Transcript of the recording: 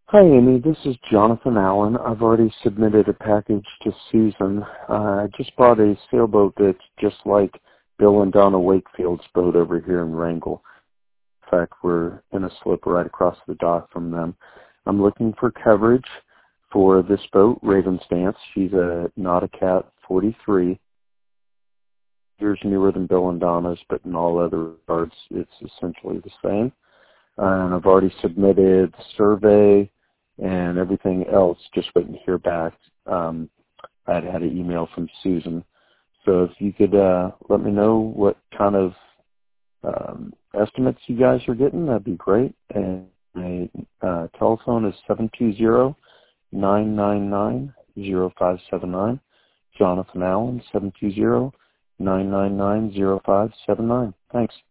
Hi, Amy. This is Jonathan Allen. I've already submitted a package to Susan. I just bought a sailboat that's just like Bill and Donna Wakefield's boat over here in Wrangell. In fact, we're in a slip right across the dock from them. I'm looking for coverage for this boat, Raven's Dance. She's a Nauticat 43. Years newer than Bill and Donna's, but in all other regards, it's essentially the same. And I've already submitted the survey and everything else, just waiting to hear back. I'd had an email from Susan. So if you could let me know what kind of estimates you guys are getting, that'd be great. And my telephone is 720-999-0579. Jonathan Allen, 720-999-0579. Thanks.